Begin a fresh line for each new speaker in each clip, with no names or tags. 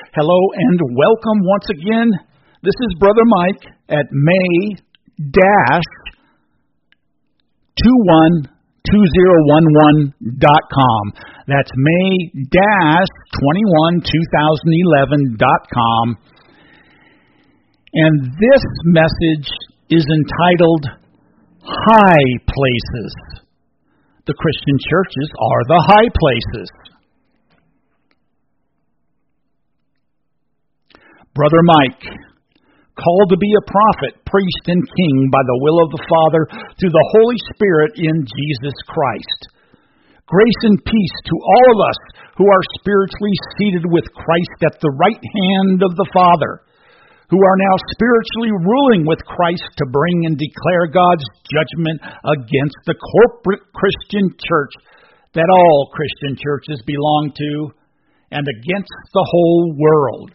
Hello and welcome once again. This is Brother Mike at May-212011.com. That's May-212011.com. And this message is entitled High Places. The Christian churches are the high places. Brother Mike, called to be a prophet, priest, and king by the will of the Father through the Holy Spirit in Jesus Christ. Grace and peace to all of us who are spiritually seated with Christ at the right hand of the Father, who are now spiritually ruling with Christ to bring and declare God's judgment against the corporate Christian church that all Christian churches belong to and against the whole world.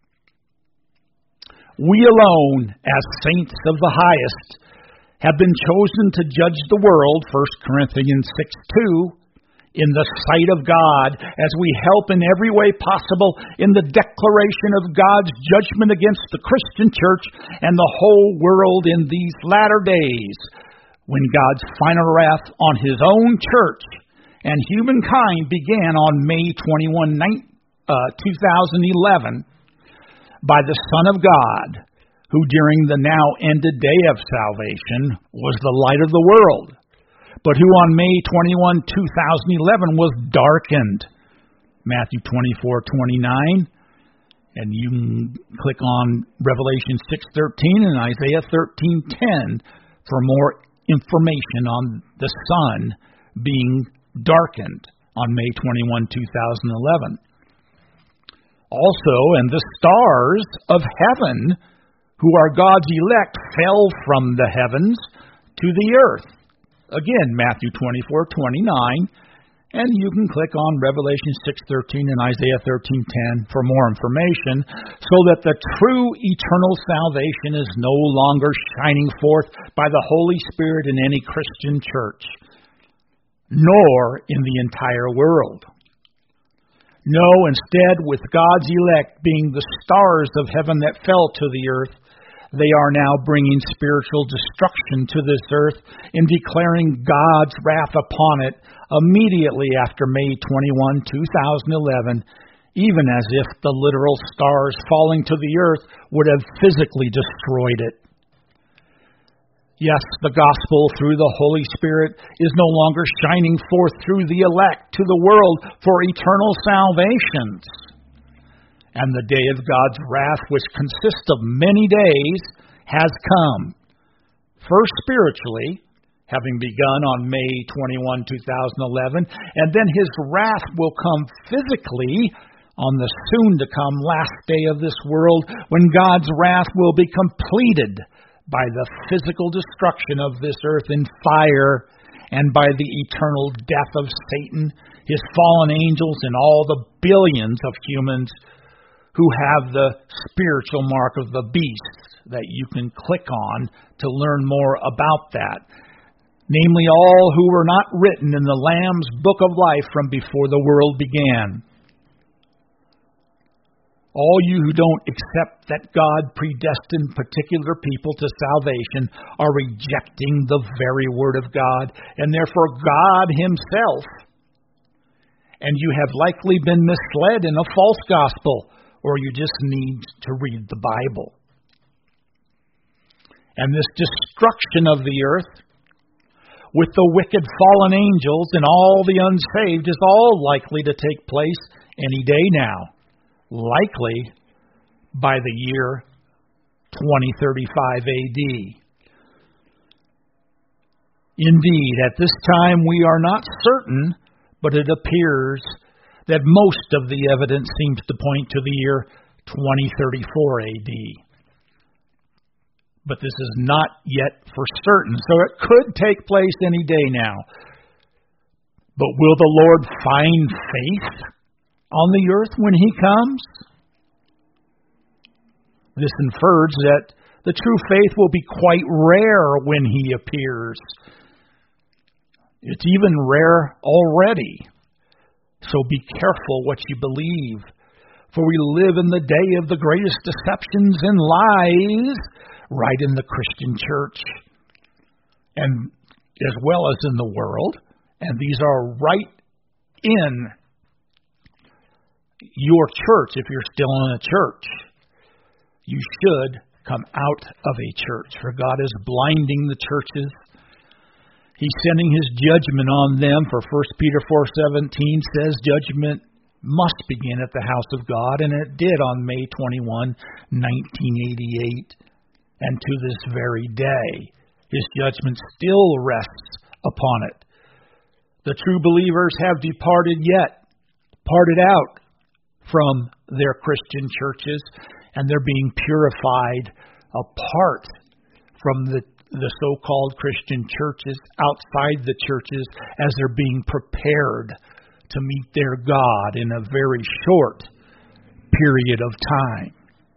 We alone, as saints of the highest, have been chosen to judge the world, 1 Corinthians 6:2, in the sight of God, as we help in every way possible in the declaration of God's judgment against the Christian church and the whole world in these latter days, when God's final wrath on His own church and humankind began on May 21, 2011, by the Son of God, who during the now ended day of salvation was the light of the world, but who on May 21, 2011 was darkened. Matthew 24:29, and you can click on Revelation 6:13 and Isaiah 13:10 for more information on the sun being darkened on May 21, 2011. Also, and the stars of heaven, who are God's elect, fell from the heavens to the earth. Again, Matthew 24:29, and you can click on Revelation 6:13 and Isaiah 13:10 for more information, so that the true eternal salvation is no longer shining forth by the Holy Spirit in any Christian church, nor in the entire world. No, instead, with God's elect being the stars of heaven that fell to the earth, they are now bringing spiritual destruction to this earth in declaring God's wrath upon it immediately after May 21, 2011, even as if the literal stars falling to the earth would have physically destroyed it. Yes, the gospel through the Holy Spirit is no longer shining forth through the elect to the world for eternal salvations. And the day of God's wrath, which consists of many days, has come. First spiritually, having begun on May 21, 2011, and then His wrath will come physically on the soon-to-come last day of this world, when God's wrath will be completed by the physical destruction of this earth in fire, and by the eternal death of Satan, his fallen angels, and all the billions of humans who have the spiritual mark of the beast that you can click on to learn more about that. Namely, all who were not written in the Lamb's book of life from before the world began. All you who don't accept that God predestined particular people to salvation are rejecting the very Word of God, and therefore God Himself. And you have likely been misled in a false gospel, or you just need to read the Bible. And this destruction of the earth, with the wicked fallen angels and all the unsaved, is all likely to take place any day now. Likely by the year 2035 AD. Indeed, at this time we are not certain, but it appears that most of the evidence seems to point to the year 2034 AD. But this is not yet for certain, so it could take place any day now. But will the Lord find faith on the earth when He comes? This infers that the true faith will be quite rare when He appears. It's even rare already. So be careful what you believe, For we live in the day of the greatest deceptions and lies, right in the Christian church, and as well as in the world. And these are right in your church. If you're still in a church, you should come out of a church, for God is blinding the churches. He's sending His judgment on them, for 1 Peter 4:17 says judgment must begin at the house of God, and it did on May 21, 1988. And to this very day, His judgment still rests upon it. The true believers have departed out from their Christian churches, and they're being purified apart from the so-called Christian churches, outside the churches, as they're being prepared to meet their God in a very short period of time.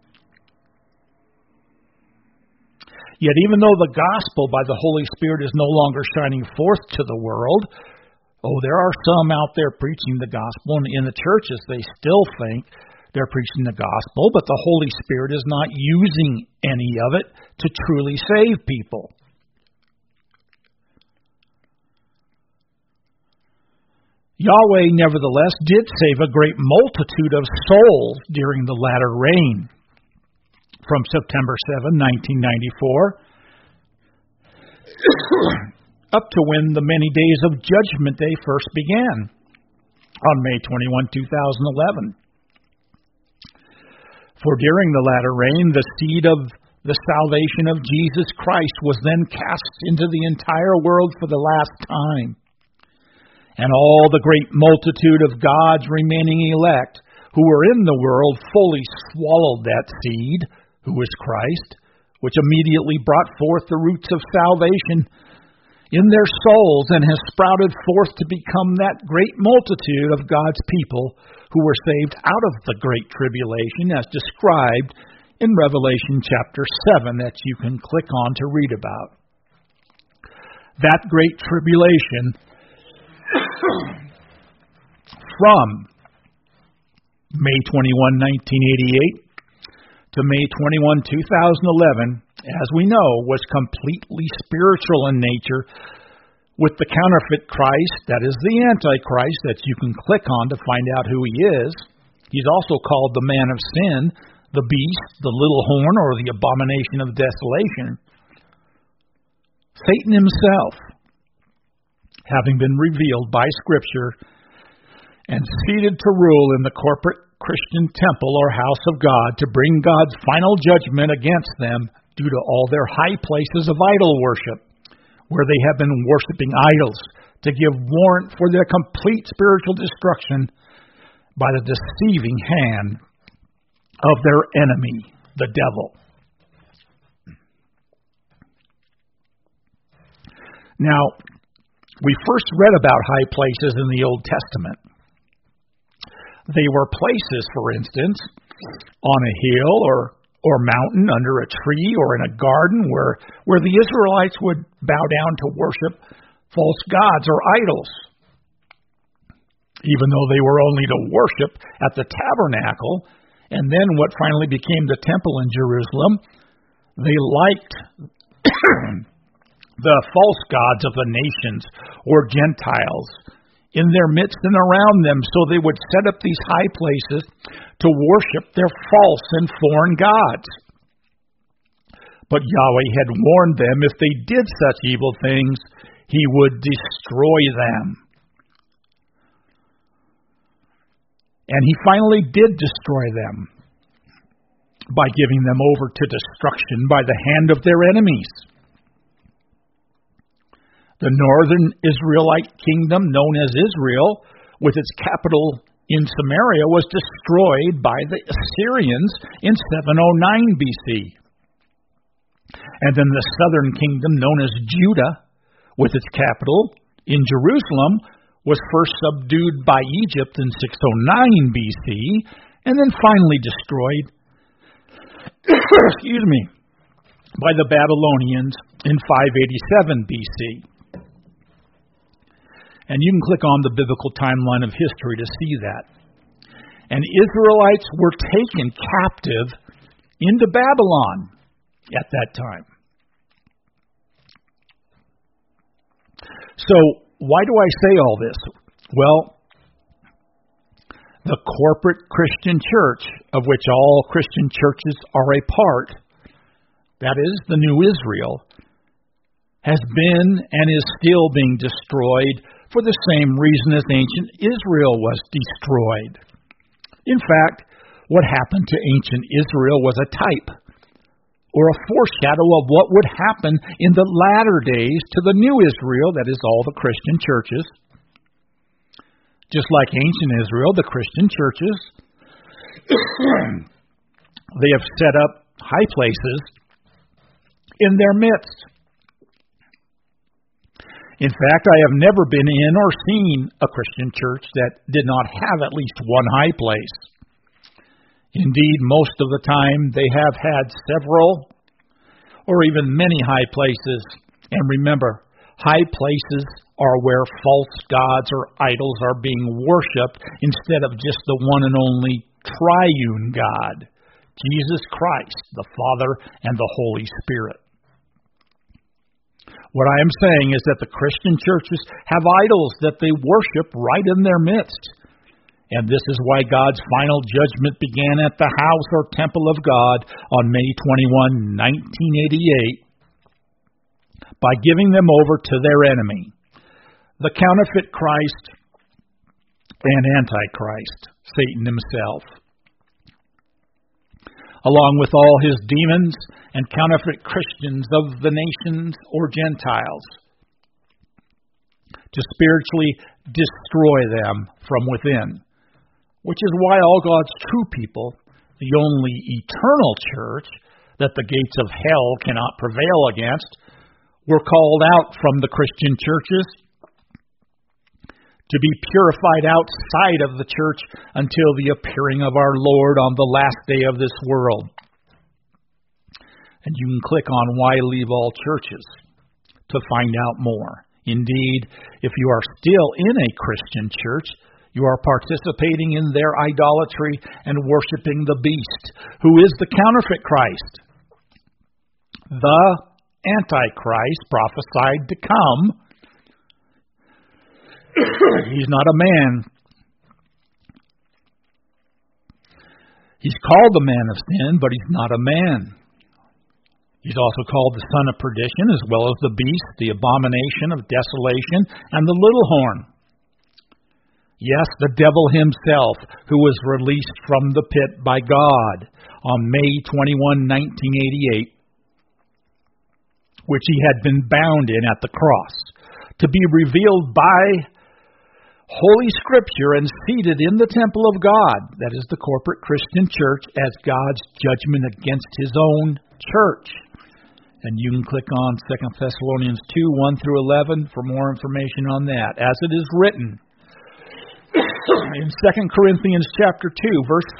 Yet even though the gospel by the Holy Spirit is no longer shining forth to the world, there are some out there preaching the gospel, and in the churches they still think they're preaching the gospel, but the Holy Spirit is not using any of it to truly save people. Yahweh, nevertheless, did save a great multitude of souls during the latter rain. From September 7, 1994, up to when the many days of Judgment Day first began, on May 21, 2011. For during the latter rain, the seed of the salvation of Jesus Christ was then cast into the entire world for the last time. And all the great multitude of God's remaining elect who were in the world fully swallowed that seed, who is Christ, which immediately brought forth the roots of salvation in their souls and has sprouted forth to become that great multitude of God's people who were saved out of the great tribulation as described in Revelation chapter 7 that you can click on to read about. That great tribulation from May 21, 1988 to May 21, 2011, as we know, was completely spiritual in nature, with the counterfeit Christ, that is the Antichrist, that you can click on to find out who he is. He's also called the man of sin, the beast, the little horn, or the abomination of desolation. Satan himself, having been revealed by Scripture and seated to rule in the corporate Christian temple or house of God to bring God's final judgment against them due to all their high places of idol worship, where they have been worshiping idols, to give warrant for their complete spiritual destruction by the deceiving hand of their enemy, the devil. Now, we first read about high places in the Old Testament. They were places, for instance, on a hill or mountain, under a tree, or in a garden where the Israelites would bow down to worship false gods or idols. Even though they were only to worship at the tabernacle, and then what finally became the temple in Jerusalem, they liked the false gods of the nations or Gentiles in their midst and around them, so they would set up these high places to worship their false and foreign gods. But Yahweh had warned them if they did such evil things, he would destroy them. And he finally did destroy them by giving them over to destruction by the hand of their enemies. The northern Israelite kingdom, known as Israel, with its capital in Samaria, was destroyed by the Assyrians in 709 BC. And then the southern kingdom, known as Judah, with its capital in Jerusalem, was first subdued by Egypt in 609 BC, and then finally destroyed by the Babylonians in 587 BC. And you can click on the biblical timeline of history to see that. and Israelites were taken captive into Babylon at that time. So, why do I say all this? Well, the corporate Christian church, of which all Christian churches are a part, that is, the New Israel, has been and is still being destroyed for the same reason as ancient Israel was destroyed. In fact, what happened to ancient Israel was a type or a foreshadow of what would happen in the latter days to the New Israel, that is, all the Christian churches. Just like ancient Israel, the Christian churches, they have set up high places in their midst. In fact, I have never been in or seen a Christian church that did not have at least one high place. Indeed, most of the time they have had several or even many high places. And remember, high places are where false gods or idols are being worshipped instead of just the one and only triune God, Jesus Christ, the Father and the Holy Spirit. What I am saying is that the Christian churches have idols that they worship right in their midst. And this is why God's final judgment began at the house or temple of God on May 21, 1988, by giving them over to their enemy, the counterfeit Christ and Antichrist, Satan himself, along with all his demons and counterfeit Christians of the nations or Gentiles, to spiritually destroy them from within, which is why all God's true people, the only eternal church that the gates of hell cannot prevail against, were called out from the Christian churches to be purified outside of the church until the appearing of our Lord on the last day of this world. And you can click on Why Leave All Churches to find out more. Indeed, if you are still in a Christian church, you are participating in their idolatry and worshiping the beast, who is the counterfeit Christ, the Antichrist prophesied to come. He's not a man. He's called the man of sin, but he's not a man. He's also called the son of perdition, as well as the beast, the abomination of desolation, and the little horn. Yes, the devil himself, who was released from the pit by God on May 21, 1988, which he had been bound in at the cross, to be revealed by Holy Scripture and seated in the temple of God, that is the corporate Christian church, as God's judgment against his own church. And you can click on 2 Thessalonians 2, 1 through 11 for more information on that. As it is written in 2 Corinthians chapter 2, verse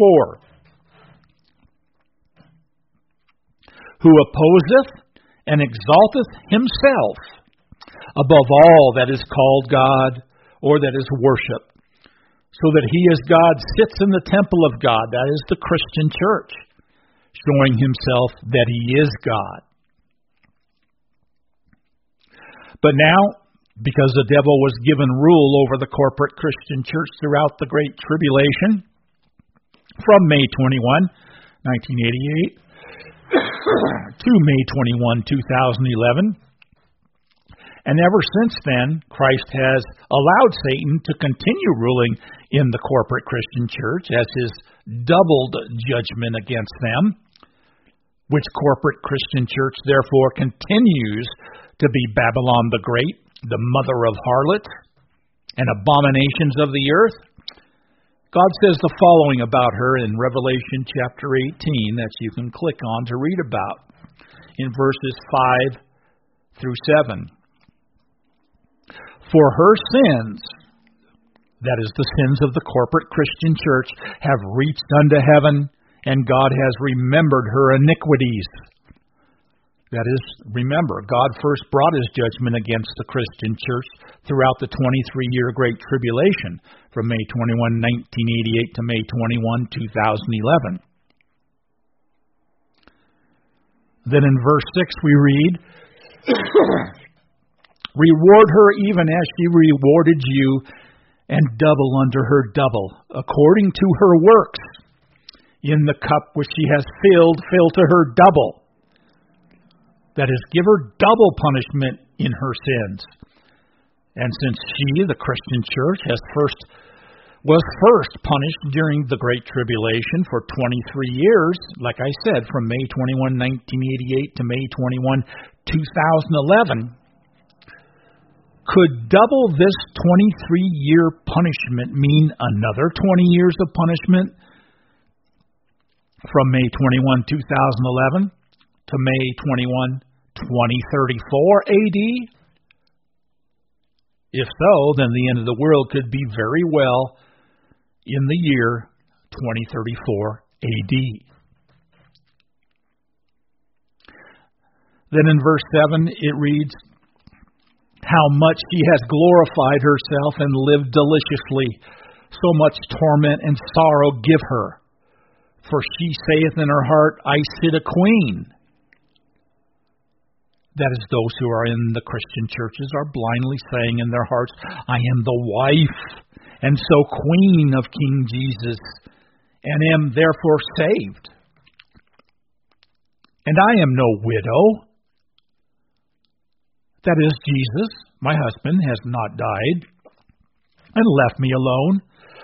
4, who opposeth and exalteth himself above all that is called God, or that is worship, so that he as God sits in the temple of God, that is the Christian church, showing himself that he is God. But now, because the devil was given rule over the corporate Christian church throughout the Great Tribulation, from May 21, 1988, to May 21, 2011, and ever since then, Christ has allowed Satan to continue ruling in the corporate Christian church as his doubled judgment against them, which corporate Christian church therefore continues to be Babylon the Great, the mother of harlots and abominations of the earth. God says the following about her in Revelation chapter 18 that you can click on to read about in verses 5 through 7. For her sins, that is the sins of the corporate Christian church, have reached unto heaven, and God has remembered her iniquities. That is, remember, God first brought his judgment against the Christian church throughout the 23-year Great Tribulation, from May 21, 1988 to May 21, 2011. Then in verse 6 we read, reward her even as she rewarded you, and double unto her double, according to her works. In the cup which she has filled, fill to her double. That is, give her double punishment in her sins. And since she, the Christian church, was first punished during the Great Tribulation for 23 years, like I said, from May 21, 1988 to May 21, 2011, could double this 23-year punishment mean another 20 years of punishment from May 21, 2011 to May 21, 2034 AD? If so, then the end of the world could be very well in the year 2034 AD. Then in verse 7 it reads, how much she has glorified herself and lived deliciously, so much torment and sorrow give her. For she saith in her heart, I sit a queen. That is, those who are in the Christian churches are blindly saying in their hearts, I am the wife and so queen of King Jesus, and am therefore saved. And I am no widow. That is, Jesus, my husband, has not died and left me alone.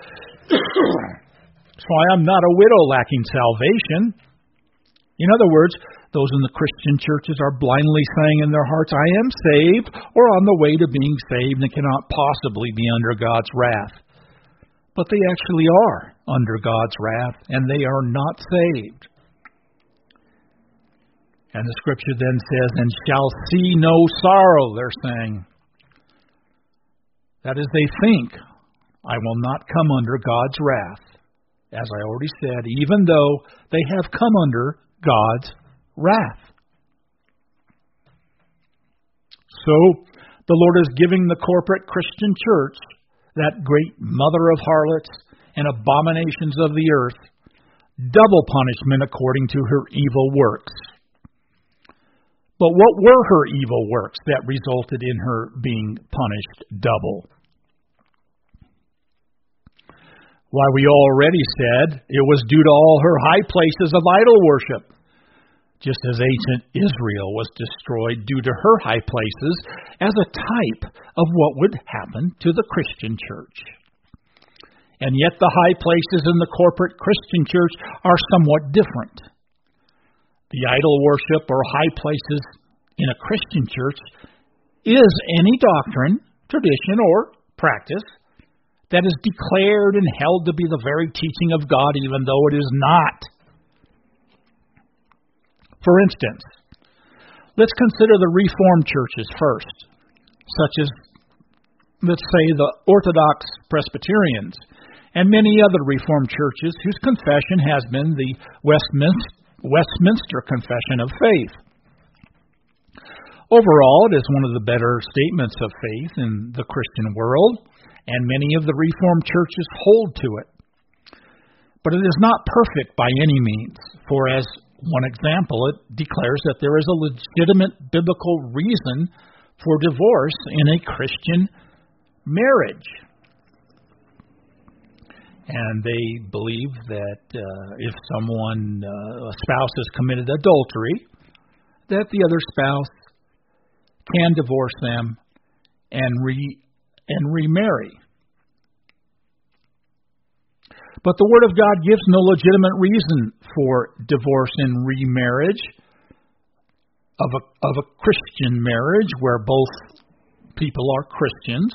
So I am not a widow lacking salvation. In other words, those in the Christian churches are blindly saying in their hearts, I am saved, or on the way to being saved, and cannot possibly be under God's wrath. But they actually are under God's wrath, and they are not saved. And the scripture then says, and shall see no sorrow, they're saying. That is, they think, I will not come under God's wrath. As I already said, even though they have come under God's wrath. So, the Lord is giving the corporate Christian church, that great mother of harlots and abominations of the earth, double punishment according to her evil works. But what were her evil works that resulted in her being punished double? Why, we already said it was due to all her high places of idol worship, just as ancient Israel was destroyed due to her high places as a type of what would happen to the Christian church. And yet the high places in the corporate Christian church are somewhat different. The idol worship or high places in a Christian church is any doctrine, tradition, or practice that is declared and held to be the very teaching of God, even though it is not. For instance, let's consider the Reformed churches first, such as, let's say, the Orthodox Presbyterians and many other Reformed churches whose confession has been the Westminster Confession of Faith. Overall, it is one of the better statements of faith in the Christian world, and many of the Reformed churches hold to it. But it is not perfect by any means, for as one example, it declares that there is a legitimate biblical reason for divorce in a Christian marriage. And they believe that if someone, a spouse has committed adultery, that the other spouse can divorce them and remarry. But the Word of God gives no legitimate reason for divorce and remarriage of a Christian marriage where both people are Christians,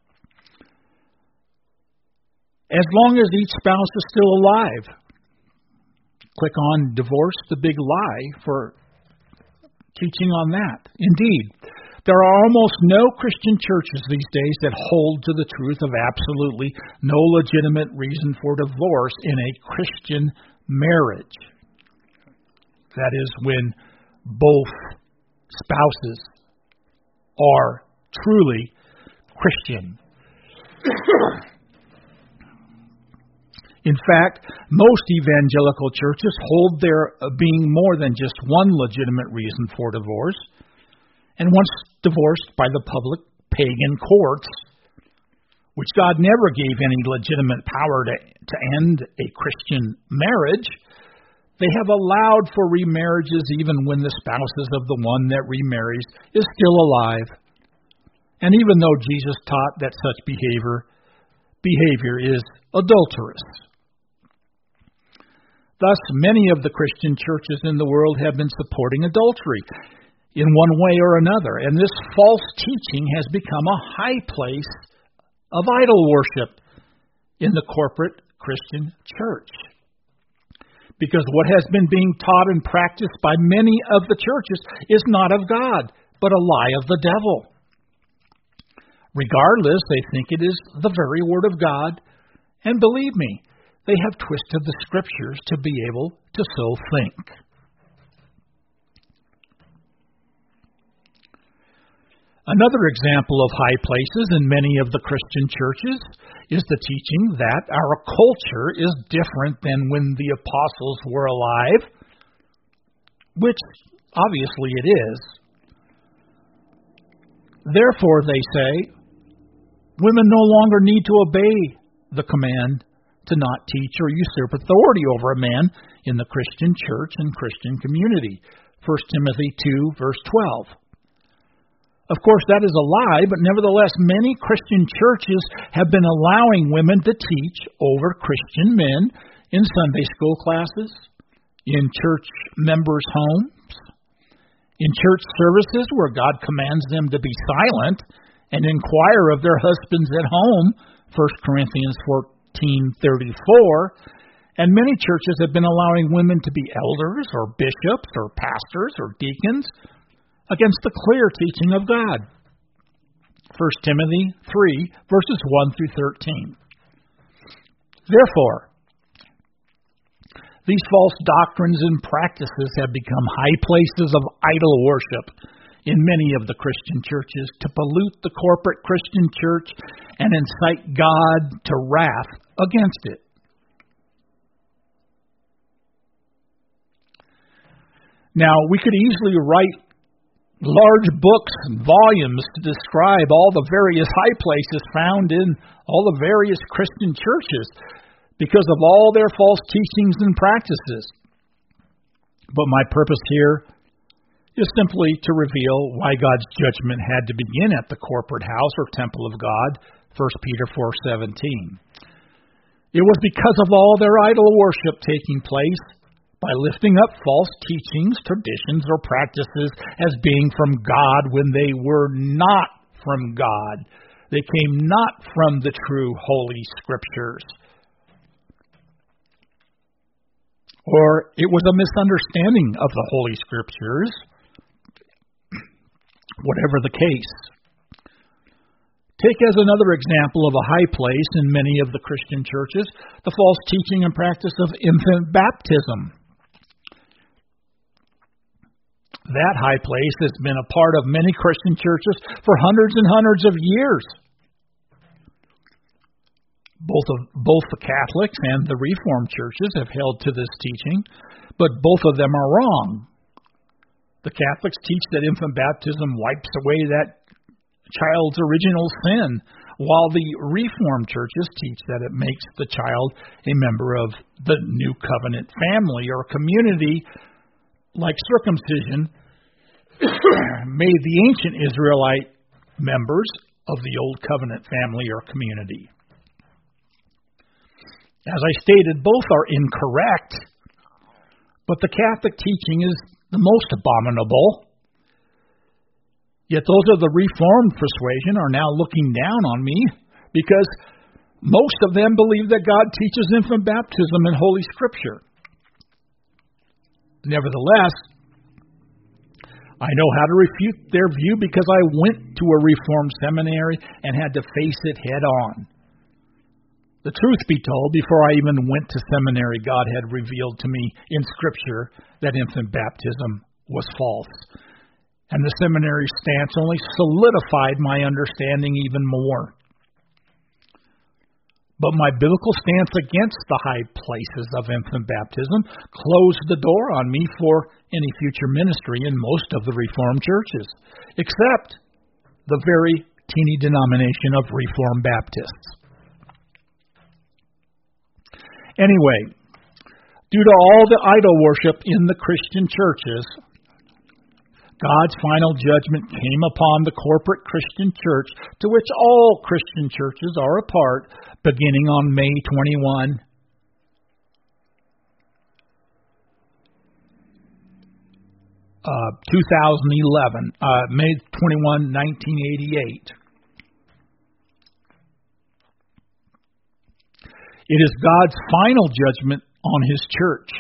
as long as each spouse is still alive. Click on Divorce, the Big Lie for teaching on that. Indeed, there are almost no Christian churches these days that hold to the truth of absolutely no legitimate reason for divorce in a Christian marriage. That is, when both spouses are truly Christian. In fact, most evangelical churches hold there being more than just one legitimate reason for divorce, and once divorced by the public pagan courts, which God never gave any legitimate power to end a Christian marriage, they have allowed for remarriages even when the spouses of the one that remarries is still alive. And even though Jesus taught that such behavior is adulterous. Thus, many of the Christian churches in the world have been supporting adultery in one way or another, and this false teaching has become a high place of idol worship in the corporate Christian church. Because what has been being taught and practiced by many of the churches is not of God, but a lie of the devil. Regardless, they think it is the very word of God, and believe me, they have twisted the scriptures to be able to so think. Another example of high places in many of the Christian churches is the teaching that our culture is different than when the apostles were alive, which obviously it is. Therefore, they say, women no longer need to obey the command to not teach or usurp authority over a man in the Christian church and Christian community. 1 Timothy 2, verse 12. Of course, that is a lie, but nevertheless, many Christian churches have been allowing women to teach over Christian men in Sunday school classes, in church members' homes, in church services where God commands them to be silent and inquire of their husbands at home, 1 Corinthians 14:34, and many churches have been allowing women to be elders or bishops or pastors or deacons against the clear teaching of God. 1 Timothy 3, verses 1 through 13. Therefore, these false doctrines and practices have become high places of idol worship in many of the Christian churches to pollute the corporate Christian church and incite God to wrath against it. Now, we could easily write large books and volumes to describe all the various high places found in all the various Christian churches because of all their false teachings and practices. But my purpose here is simply to reveal why God's judgment had to begin at the corporate house or temple of God, 1 Peter 4:17. It was because of all their idol worship taking place by lifting up false teachings, traditions, or practices as being from God when they were not from God. They came not from the true Holy Scriptures. Or it was a misunderstanding of the Holy Scriptures. Whatever the case. Take as another example of a high place in many of the Christian churches, the false teaching and practice of infant baptism. That high place has been a part of many Christian churches for hundreds and hundreds of years. Both the Catholics and the Reformed churches have held to this teaching, but both of them are wrong. The Catholics teach that infant baptism wipes away that child's original sin, while the Reformed churches teach that it makes the child a member of the new covenant family or community. Like circumcision made the ancient Israelite members of the Old Covenant family or community. As I stated, both are incorrect, but the Catholic teaching is the most abominable. Yet those of the Reformed persuasion are now looking down on me because most of them believe that God teaches infant baptism in Holy Scripture. Nevertheless, I know how to refute their view because I went to a Reformed seminary and had to face it head on. The truth be told, before I even went to seminary, God had revealed to me in Scripture that infant baptism was false. and the seminary stance only solidified my understanding even more. But my biblical stance against the high places of infant baptism closed the door on me for any future ministry in most of the Reformed churches, except the very teeny denomination of Reformed Baptists. Anyway, due to all the idol worship in the Christian churches, God's final judgment came upon the corporate Christian church, to which all Christian churches are a part, beginning on May 21, 2011, May 21, 1988. It is God's final judgment on His church,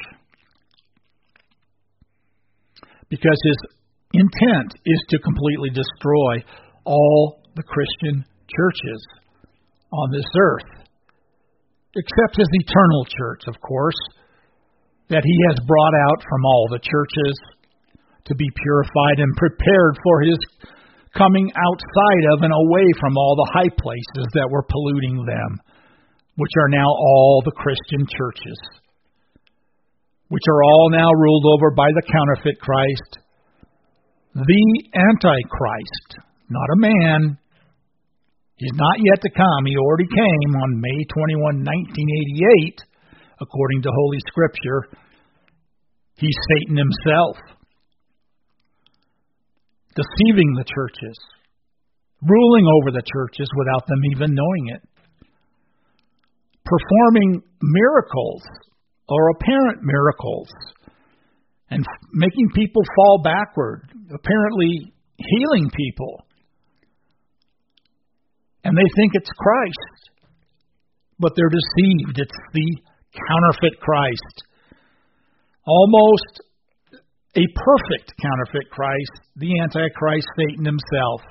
because His intent is to completely destroy all the Christian churches on this earth, except His eternal church, of course, that He has brought out from all the churches to be purified and prepared for His coming outside of and away from all the high places that were polluting them, which are now all the Christian churches, which are all now ruled over by the counterfeit Christ, the Antichrist, not a man. He's not yet to come. He already came on May 21, 1988, according to Holy Scripture. He's Satan himself, deceiving the churches, ruling over the churches without them even knowing it, performing miracles or apparent miracles and making people fall backward, apparently healing people. And they think it's Christ, but they're deceived. It's the counterfeit Christ. Almost a perfect counterfeit Christ, the Antichrist, Satan himself.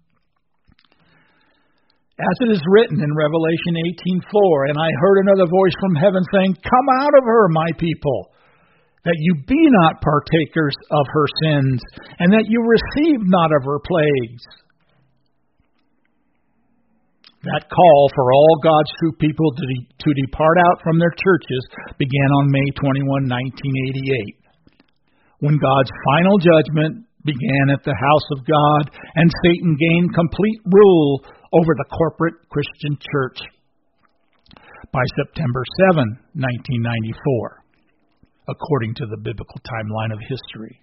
As it is written in Revelation 18:4, and I heard another voice from heaven saying, "Come out of her, my people, that you be not partakers of her sins, and that you receive not of her plagues." That call for all God's true people to depart out from their churches began on May 21, 1988, when God's final judgment began at the house of God and Satan gained complete rule over the corporate Christian church by September 7, 1994, according to the biblical timeline of history.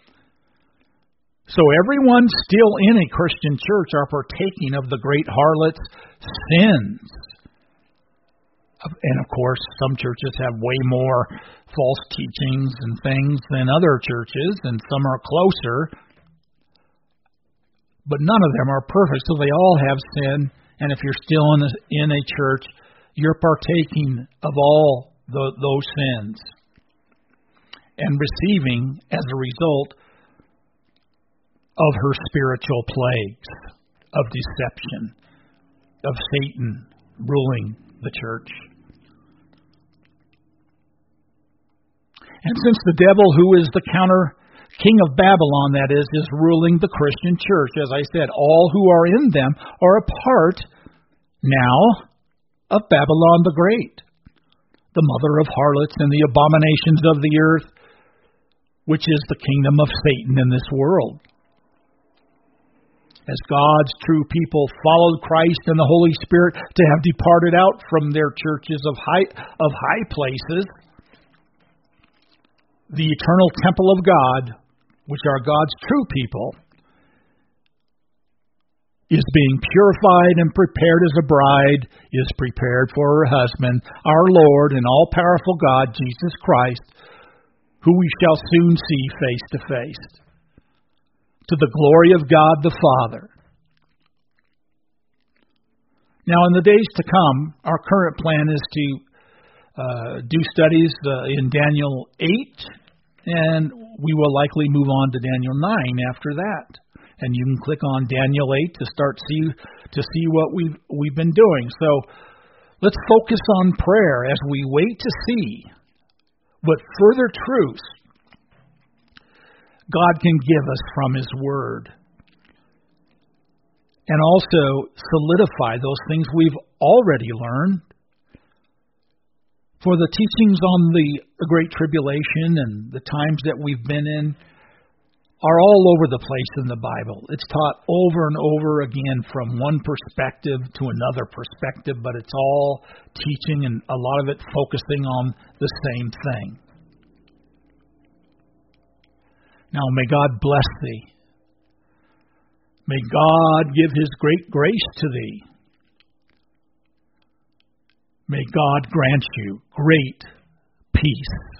So everyone still in a Christian church are partaking of the great harlot's sins. And of course, some churches have way more false teachings and things than other churches, and some are closer. But none of them are perfect, so they all have sin. And if you're still in a church, you're partaking of all those sins and receiving, as a result, of her spiritual plagues of deception, of Satan ruling the church. And since the devil, who is the counter king of Babylon, that is ruling the Christian church, as I said, all who are in them are a part now of Babylon the Great, the mother of harlots and the abominations of the earth, which is the kingdom of Satan in this world. As God's true people followed Christ and the Holy Spirit to have departed out from their churches of high places, the eternal temple of God, which are God's true people, is being purified and prepared as a bride is prepared for her husband, our Lord and all-powerful God, Jesus Christ, who we shall soon see face to face, to the glory of God the Father. Now, in the days to come, our current plan is to do studies in Daniel 8, and we will likely move on to Daniel 9 after that. And you can click on Daniel 8 to see what we've been doing. So let's focus on prayer as we wait to see what further truths God can give us from His Word. And also solidify those things we've already learned. For the teachings on the Great Tribulation and the times that we've been in are all over the place in the Bible. It's taught over and over again from one perspective to another perspective, but it's all teaching and a lot of it focusing on the same thing. Now may God bless thee. May God give His great grace to thee. May God grant you great peace.